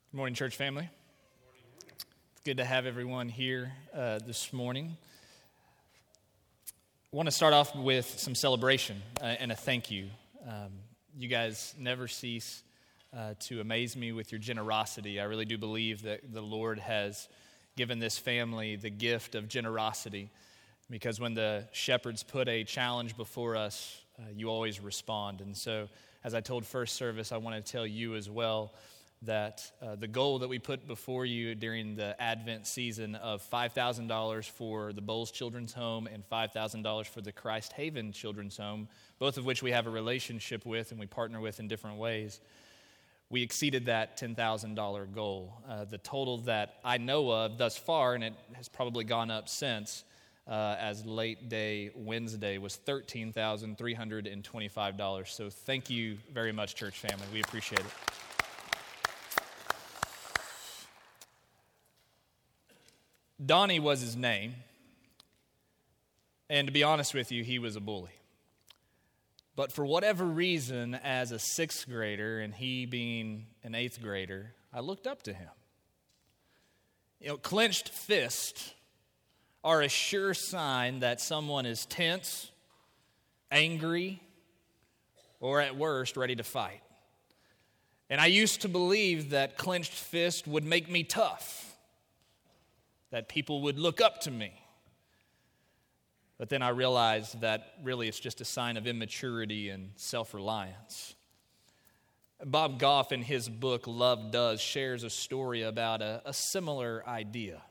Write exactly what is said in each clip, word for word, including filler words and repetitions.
Good morning, church family. It's good to have everyone here uh, this morning. I want to start off with some celebration uh, and a thank you. Um, you guys never cease uh, to amaze me with your generosity. I really do believe that the Lord has given this family the gift of generosity, because when the shepherds put a challenge before us, uh, you always respond. And so, as I told first service, I want to tell you as well that uh, the goal that we put before you during the Advent season of five thousand dollars for the Bowles Children's Home and five thousand dollars for the Christ Haven Children's Home, both of which we have a relationship with and we partner with in different ways, we exceeded that ten thousand dollars goal. Uh, the total that I know of thus far, and it has probably gone up since, uh, as late day Wednesday, was thirteen thousand three hundred twenty-five dollars. So thank you very much, church family. We appreciate it. Donnie was his name, and to be honest with you, he was a bully. But for whatever reason, as a sixth grader, and he being an eighth grader, I looked up to him. You know, clenched fists are a sure sign that someone is tense, angry, or at worst, ready to fight. And I used to believe that clenched fist would make me tough, that people would look up to me. But then I realized that really it's just a sign of immaturity and self-reliance. Bob Goff, in his book, Love Does, shares a story about a, a similar idea.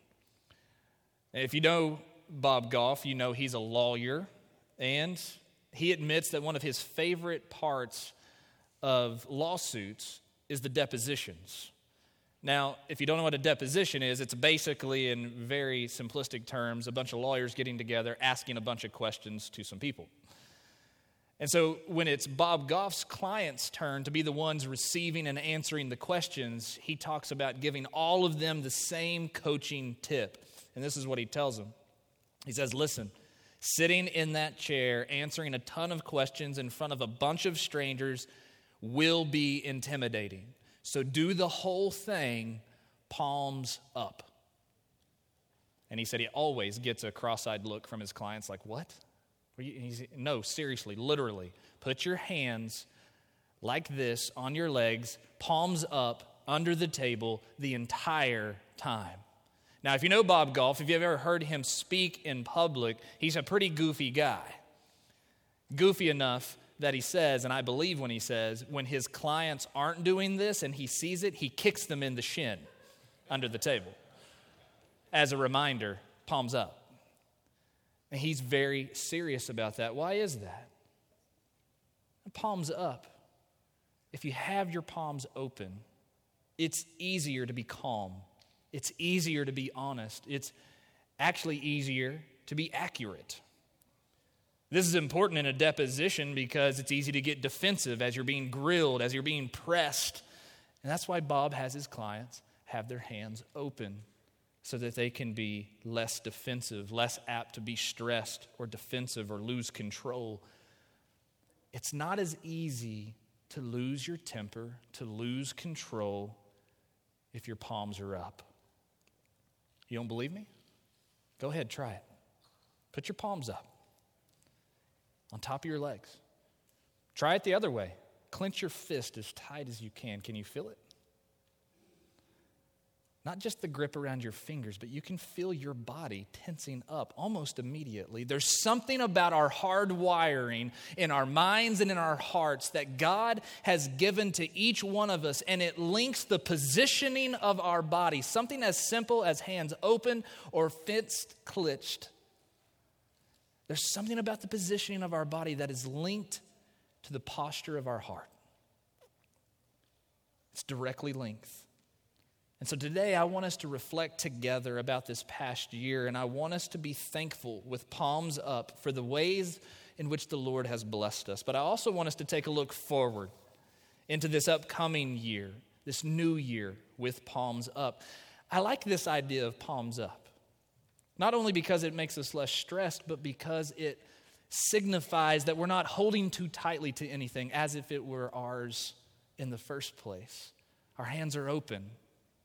If you know Bob Goff, you know he's a lawyer, and he admits that one of his favorite parts of lawsuits is the depositions. Now, if you don't know what a deposition is, it's basically, in very simplistic terms, a bunch of lawyers getting together, asking a bunch of questions to some people. And so when it's Bob Goff's client's turn to be the ones receiving and answering the questions, he talks about giving all of them the same coaching tip. And this is what he tells them. He says, listen, sitting in that chair, answering a ton of questions in front of a bunch of strangers will be intimidating. So do the whole thing, palms up. And he said he always gets a cross-eyed look from his clients like, what? He's, no, seriously, literally. Put your hands like this on your legs, palms up, under the table the entire time. Now, if you know Bob Goff, if you've ever heard him speak in public, he's a pretty goofy guy. Goofy enough that he says, and I believe when he says, when his clients aren't doing this and he sees it, he kicks them in the shin under the table. As a reminder, palms up. And he's very serious about that. Why is that? Palms up. If you have your palms open, it's easier to be calm. It's easier to be honest. It's actually easier to be accurate. This is important in a deposition because it's easy to get defensive as you're being grilled, as you're being pressed. And that's why Bob has his clients have their hands open so that they can be less defensive, less apt to be stressed or defensive or lose control. It's not as easy to lose your temper, to lose control if your palms are up. You don't believe me? Go ahead, try it. Put your palms up on top of your legs. Try it the other way. Clench your fist as tight as you can. Can you feel it? Not just the grip around your fingers, but you can feel your body tensing up almost immediately. There's something about our hard wiring in our minds and in our hearts that God has given to each one of us, and it links the positioning of our body. Something as simple as hands open or fists clenched. There's something about the positioning of our body that is linked to the posture of our heart. It's directly linked. And so today I want us to reflect together about this past year, and I want us to be thankful with palms up for the ways in which the Lord has blessed us. But I also want us to take a look forward into this upcoming year, this new year with palms up. I like this idea of palms up. Not only because it makes us less stressed, but because it signifies that we're not holding too tightly to anything as if it were ours in the first place. Our hands are open.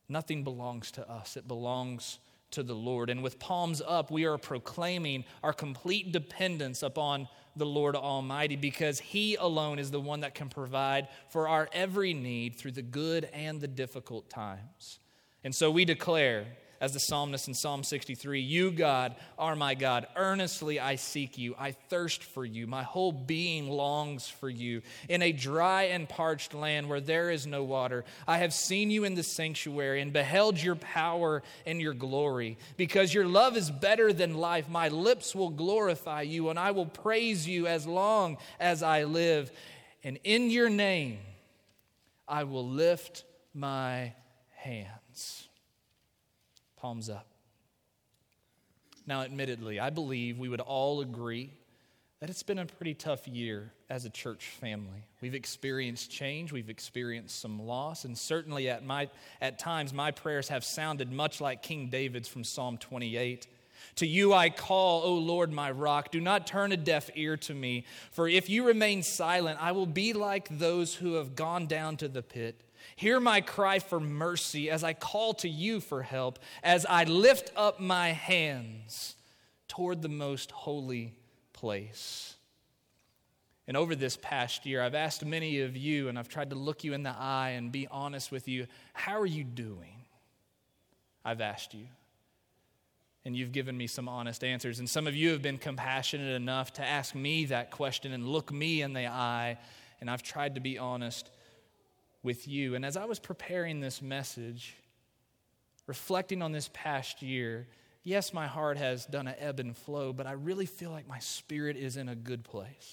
Nothing belongs to us. It belongs to the Lord. And with palms up, we are proclaiming our complete dependence upon the Lord Almighty, because He alone is the one that can provide for our every need through the good and the difficult times. And so we declare, as the psalmist in Psalm sixty-three, "You, God, are my God. Earnestly I seek you. I thirst for you. My whole being longs for you. In a dry and parched land where there is no water, I have seen you in the sanctuary and beheld your power and your glory. Because your love is better than life, my lips will glorify you, and I will praise you as long as I live. And in your name I will lift my hands." Palms up. Now, admittedly, I believe we would all agree that it's been a pretty tough year as a church family. We've experienced change, we've experienced some loss, and certainly at my at times my prayers have sounded much like King David's from Psalm twenty-eight. "To you I call, O Lord, my rock. Do not turn a deaf ear to me, for if you remain silent, I will be like those who have gone down to the pit. Hear my cry for mercy as I call to you for help, as I lift up my hands toward the most holy place." And over this past year, I've asked many of you, and I've tried to look you in the eye and be honest with you. How are you doing? I've asked you. And you've given me some honest answers. And some of you have been compassionate enough to ask me that question and look me in the eye. And I've tried to be honest with you. And as I was preparing this message, reflecting on this past year, yes, my heart has done an ebb and flow, but I really feel like my spirit is in a good place.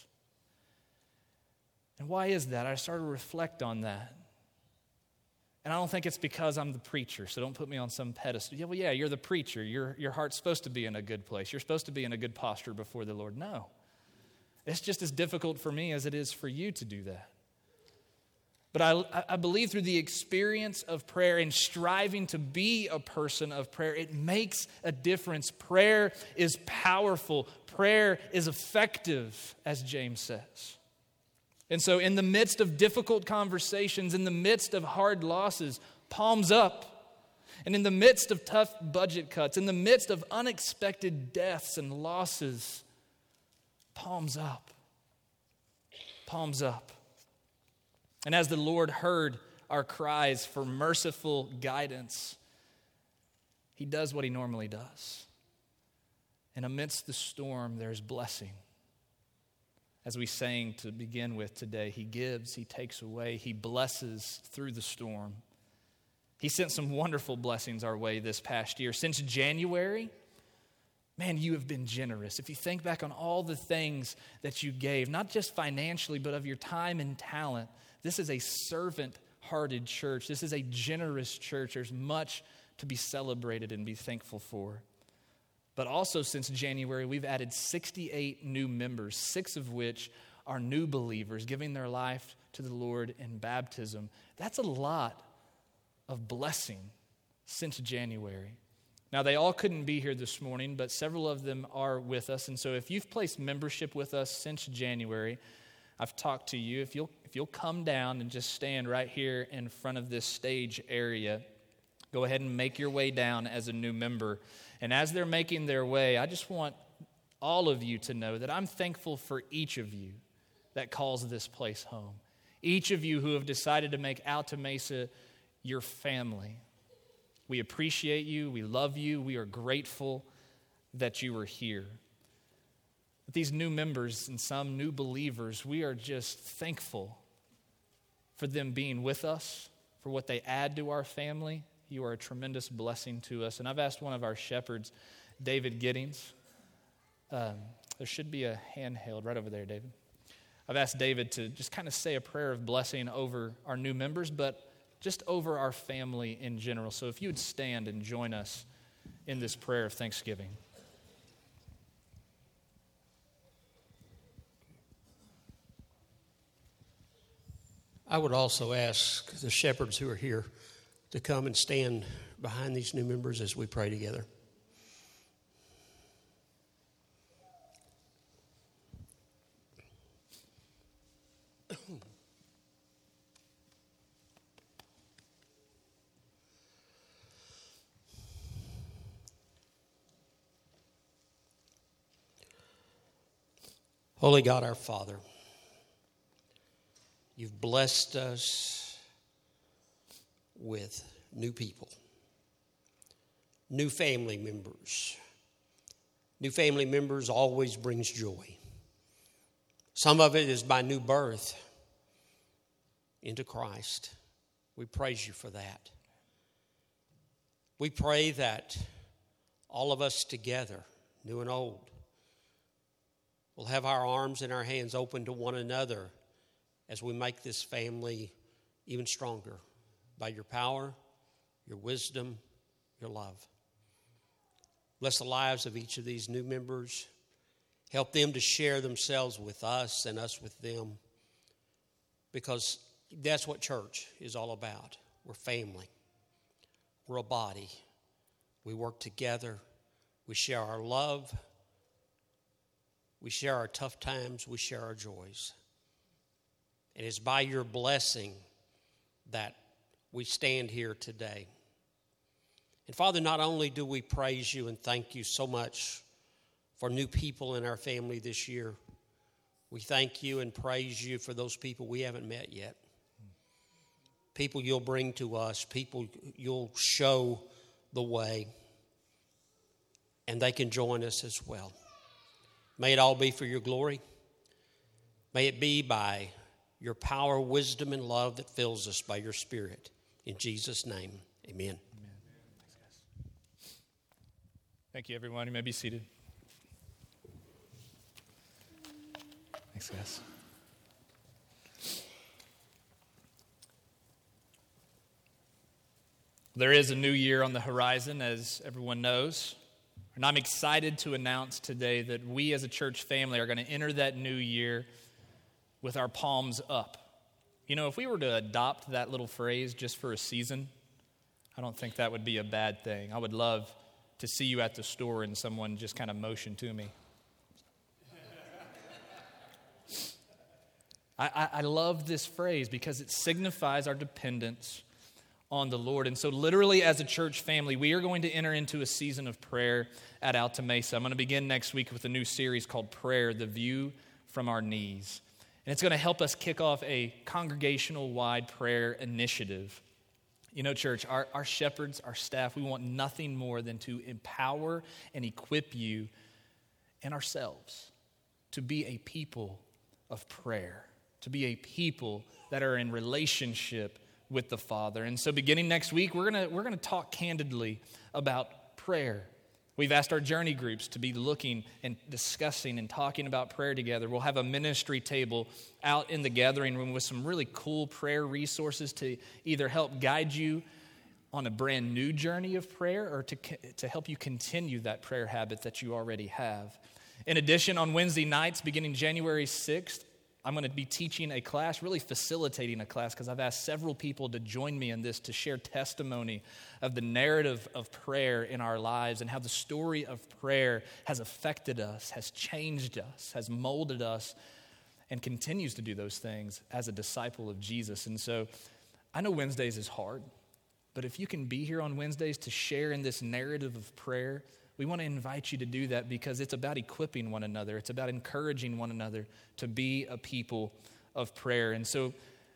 And why is that? I started to reflect on that. And I don't think it's because I'm the preacher, so don't put me on some pedestal. Yeah, well, yeah, you're the preacher. Your, your heart's supposed to be in a good place. You're supposed to be in a good posture before the Lord. No. It's just as difficult for me as it is for you to do that. But I, I believe through the experience of prayer and striving to be a person of prayer, it makes a difference. Prayer is powerful. Prayer is effective, as James says. And so in the midst of difficult conversations, in the midst of hard losses, palms up. And in the midst of tough budget cuts, in the midst of unexpected deaths and losses, palms up. Palms up. And as the Lord heard our cries for merciful guidance, He does what He normally does. And amidst the storm, there's blessing. As we sang to begin with today, He gives, He takes away, He blesses through the storm. He sent some wonderful blessings our way this past year. Since January, man, you have been generous. If you think back on all the things that you gave, not just financially, but of your time and talent, this is a servant-hearted church. This is a generous church. There's much to be celebrated and be thankful for. But also since January, we've added sixty-eight new members, six of which are new believers, giving their life to the Lord in baptism. That's a lot of blessing since January. Now, they all couldn't be here this morning, but several of them are with us. And so if you've placed membership with us since January, I've talked to you. If you'll, if you'll come down and just stand right here in front of this stage area, go ahead and make your way down as a new member. And as they're making their way, I just want all of you to know that I'm thankful for each of you that calls this place home. Each of you who have decided to make Alta Mesa your family. We appreciate you. We love you. We are grateful that you are here. But these new members and some new believers, we are just thankful for them being with us, for what they add to our family. You are a tremendous blessing to us. And I've asked one of our shepherds, David Giddings. Um, there should be a handheld right over there, David. I've asked David to just kind of say a prayer of blessing over our new members, but just over our family in general. So if you would stand and join us in this prayer of thanksgiving. I would also ask the shepherds who are here to come and stand behind these new members as we pray together. Holy God, our Father, you've blessed us with new people, new family members. New family members always brings joy. Some of it is by new birth into Christ. We praise you for that. We pray that all of us together, new and old, will have our arms and our hands open to one another as we make this family even stronger by your power, your wisdom, your love. Bless the lives of each of these new members. Help them to share themselves with us and us with them, because that's what church is all about. We're family. We're a body. We work together. We share our love. We share our tough times. We share our joys. And it's by your blessing that we stand here today. And Father, not only do we praise you and thank you so much for new people in our family this year, we thank you and praise you for those people we haven't met yet. People you'll bring to us, people you'll show the way, and they can join us as well. May it all be for your glory. May it be by your power, wisdom, and love that fills us by your Spirit. In Jesus' name, amen. Amen. Thanks, guys. Thank you, everyone. You may be seated. Thanks, guys. There is a new year on the horizon, as everyone knows. And I'm excited to announce today that we as a church family are going to enter that new year with our palms up. You know, if we were to adopt that little phrase just for a season, I don't think that would be a bad thing. I would love to see you at the store and someone just kind of motion to me. I, I, I love this phrase because it signifies our dependence on the Lord. And so literally as a church family, we are going to enter into a season of prayer at Alta Mesa. I'm going to begin next week with a new series called Prayer, The View from Our Knees. And it's going to help us kick off a congregational-wide prayer initiative. You know, church, our, our shepherds, our staff, we want nothing more than to empower and equip you and ourselves to be a people of prayer, to be a people that are in relationship with the Father. And so beginning next week, we're going to we're going to talk candidly about prayer. We've asked our journey groups to be looking and discussing and talking about prayer together. We'll have a ministry table out in the gathering room with some really cool prayer resources to either help guide you on a brand new journey of prayer or to, to help you continue that prayer habit that you already have. In addition, on Wednesday nights, beginning January sixth, I'm going to be teaching a class, really facilitating a class, because I've asked several people to join me in this to share testimony of the narrative of prayer in our lives and how the story of prayer has affected us, has changed us, has molded us, and continues to do those things as a disciple of Jesus. And so I know Wednesdays is hard, but if you can be here on Wednesdays to share in this narrative of prayer, we want to invite you to do that because it's about equipping one another. It's about encouraging one another to be a people of prayer. And so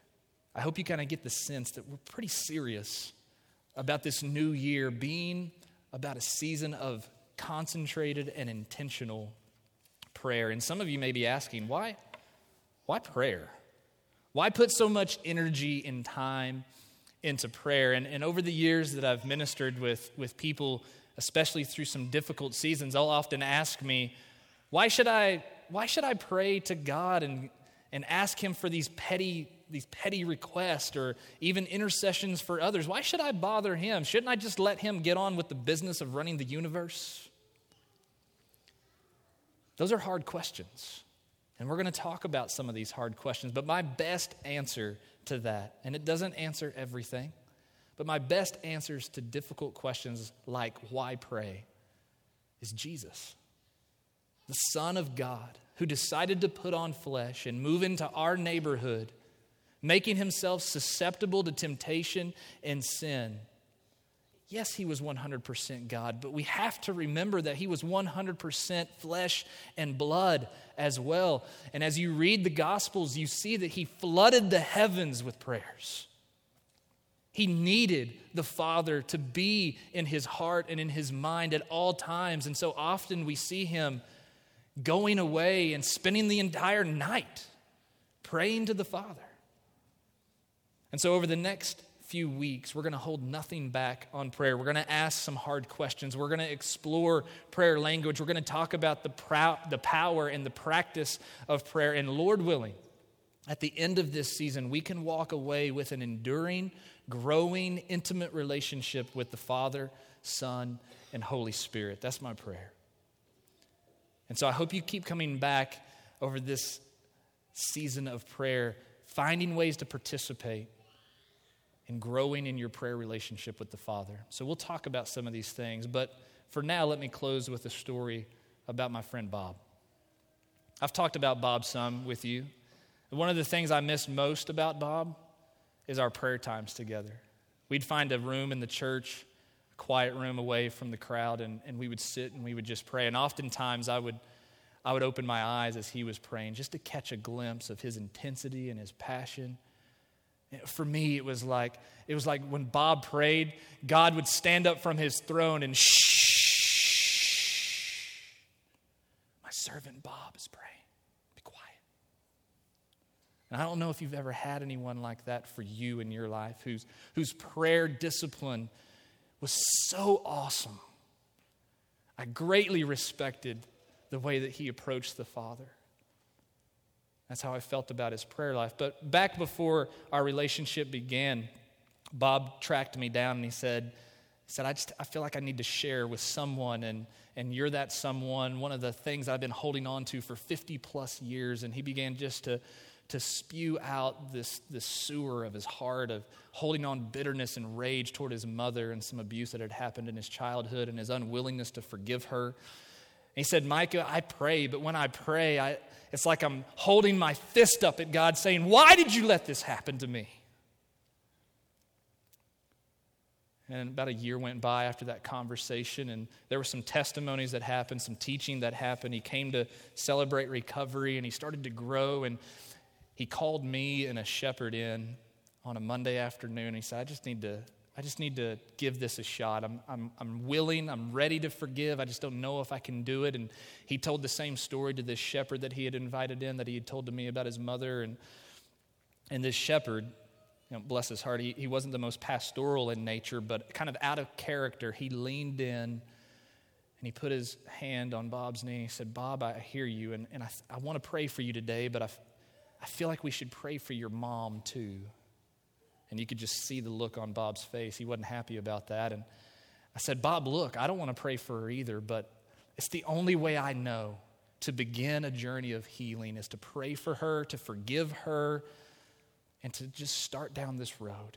I hope you kind of get the sense that we're pretty serious about this new year being about a season of concentrated and intentional prayer. And some of you may be asking, why, why prayer? Why put so much energy and time into prayer? And, and over the years that I've ministered with, with people, especially through some difficult seasons, they'll often ask me, why should I why should I pray to God and, and ask him for these petty these petty requests or even intercessions for others? Why should I bother him? Shouldn't I just let him get on with the business of running the universe? Those are hard questions. And we're going to talk about some of these hard questions. But my best answer to that, and it doesn't answer everything, but my best answers to difficult questions like why pray is Jesus, the Son of God, who decided to put on flesh and move into our neighborhood, making himself susceptible to temptation and sin, Yes, he was one hundred percent God, but we have to remember that he was one hundred percent flesh and blood as well. And as you read the Gospels, you see that he flooded the heavens with prayers. He needed the Father to be in his heart and in his mind at all times. And so often we see him going away and spending the entire night praying to the Father. And so over the next few weeks, we're going to hold nothing back on prayer. We're going to ask some hard questions. We're going to explore prayer language. We're going to talk about the, prou- the power and the practice of prayer. And Lord willing, at the end of this season, we can walk away with an enduring, growing, intimate relationship with the Father, Son, and Holy Spirit. That's my prayer. And so I hope you keep coming back over this season of prayer, finding ways to participate and growing in your prayer relationship with the Father. So we'll talk about some of these things, but for now, let me close with a story about my friend Bob. I've talked about Bob some with you. One of the things I miss most about Bob is our prayer times together. We'd find a room in the church, a quiet room away from the crowd, and, and we would sit and we would just pray. And oftentimes I would, I would open my eyes as he was praying just to catch a glimpse of his intensity and his passion. For me, it was like it was like when Bob prayed, God would stand up from his throne and shh, my servant Bob is praying. Be quiet. And I don't know if you've ever had anyone like that for you in your life, whose whose prayer discipline was so awesome. I greatly respected the way that he approached the Father. That's how I felt about his prayer life. But back before our relationship began, Bob tracked me down and he said, he said, I just I feel like I need to share with someone, and, and you're that someone, one of the things I've been holding on to for fifty plus years. And he began just to, to spew out this, this sewer of his heart of holding on bitterness and rage toward his mother and some abuse that had happened in his childhood and his unwillingness to forgive her. And he said, Micah, I pray, but when I pray, I it's like I'm holding my fist up at God saying, why did you let this happen to me? And about a year went by after that conversation, and there were some testimonies that happened, some teaching that happened. He came to celebrate recovery, and he started to grow, and he called me and a shepherd in on a Monday afternoon. He said, I just need to I just need to give this a shot. I'm, I'm, I'm willing. I'm ready to forgive. I just don't know if I can do it. And he told the same story to this shepherd that he had invited in, that he had told to me about his mother. And, and this shepherd, you know, bless his heart, he, he wasn't the most pastoral in nature, but kind of out of character, he leaned in and he put his hand on Bob's knee. He said, Bob, I hear you, and, and I, I want to pray for you today, but I, I feel like we should pray for your mom too. And you could just see the look on Bob's face. He wasn't happy about that. And I said, Bob, look, I don't want to pray for her either, but it's the only way I know to begin a journey of healing is to pray for her, to forgive her, and to just start down this road.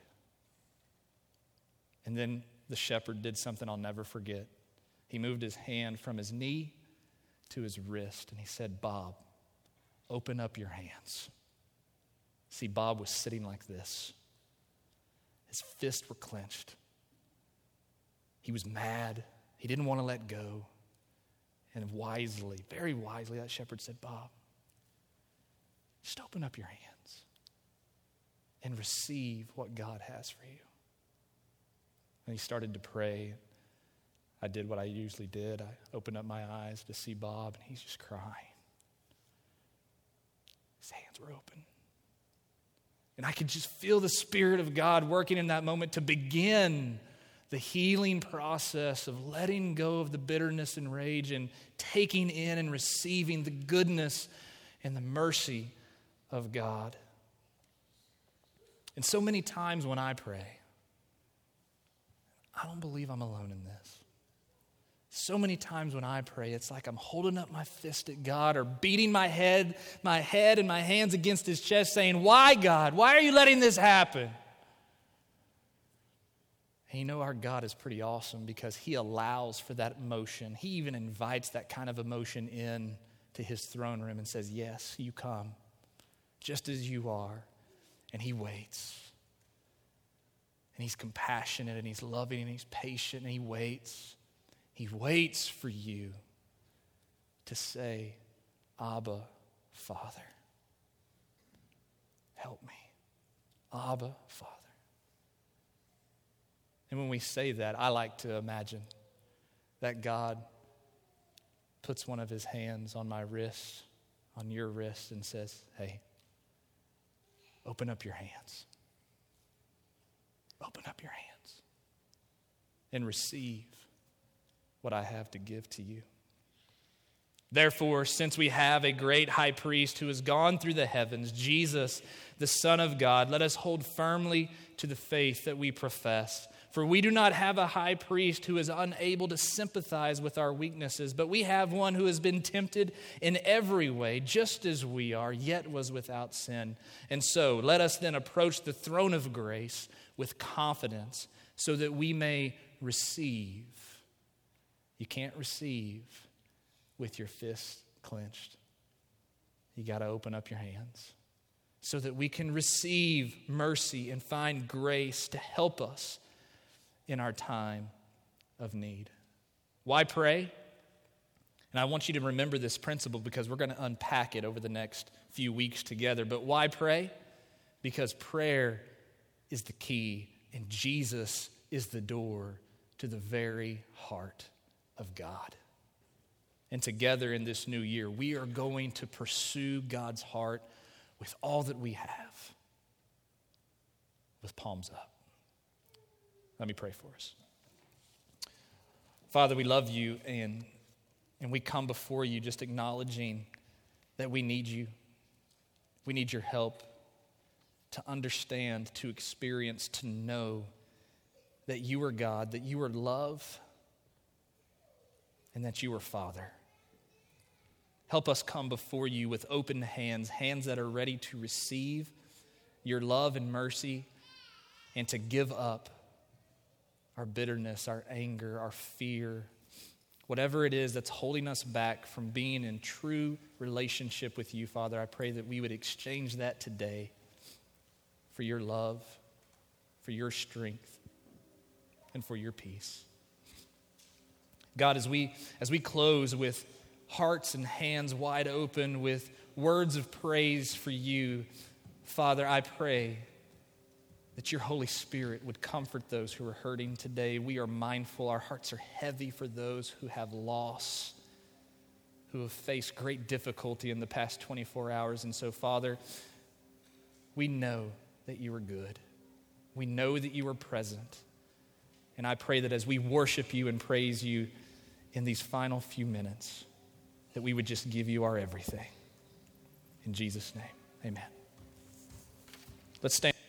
And then the shepherd did something I'll never forget. He moved his hand from his knee to his wrist, and he said, Bob, open up your hands. See, Bob was sitting like this. His fists were clenched. He was mad. He didn't want to let go. And wisely, very wisely, that shepherd said, Bob, just open up your hands and receive what God has for you. And he started to pray. I did what I usually did. I opened up my eyes to see Bob, and he's just crying. His hands were open. And I could just feel the Spirit of God working in that moment to begin the healing process of letting go of the bitterness and rage and taking in and receiving the goodness and the mercy of God. And so many times when I pray, I don't believe I'm alone in this. So many times when I pray, it's like I'm holding up my fist at God or beating my head, my head and my hands against his chest saying, why, God? Why are you letting this happen? And you know our God is pretty awesome because he allows for that emotion. He even invites that kind of emotion in to his throne room and says, yes, you come just as you are. And he waits. And he's compassionate, and he's loving, and he's patient, and he waits. He waits for you to say, Abba, Father. Help me. Abba, Father. And when we say that, I like to imagine that God puts one of his hands on my wrist, on your wrist, and says, hey, open up your hands. Open up your hands and receive what I have to give to you. Therefore, since we have a great high priest who has gone through the heavens, Jesus, the Son of God, let us hold firmly to the faith that we profess. For we do not have a high priest who is unable to sympathize with our weaknesses, but we have one who has been tempted in every way, just as we are, yet was without sin. And so let us then approach the throne of grace with confidence so that we may receive. You can't receive with your fists clenched. You got to open up your hands so that we can receive mercy and find grace to help us in our time of need. Why pray? And I want you to remember this principle because we're going to unpack it over the next few weeks together. But why pray? Because prayer is the key, and Jesus is the door to the very heart of God. And together in this new year, we are going to pursue God's heart with all that we have, with palms up. Let me pray for us. Father, we love you, and, and we come before you just acknowledging that we need you. We need your help to understand, to experience, to know that you are God, that you are love, and that you are Father. Help us come before you with open hands, hands that are ready to receive your love and mercy and to give up our bitterness, our anger, our fear, whatever it is that's holding us back from being in true relationship with you, Father. I pray that we would exchange that today for your love, for your strength, and for your peace. God, as we as we close with hearts and hands wide open with words of praise for you, Father, I pray that your Holy Spirit would comfort those who are hurting today. We are mindful, our hearts are heavy for those who have loss, who have faced great difficulty in the past twenty-four hours. And so, Father, we know that you are good. We know that you are present. And I pray that as we worship you and praise you in these final few minutes, that we would just give you our everything. In Jesus' name, amen. Let's stand.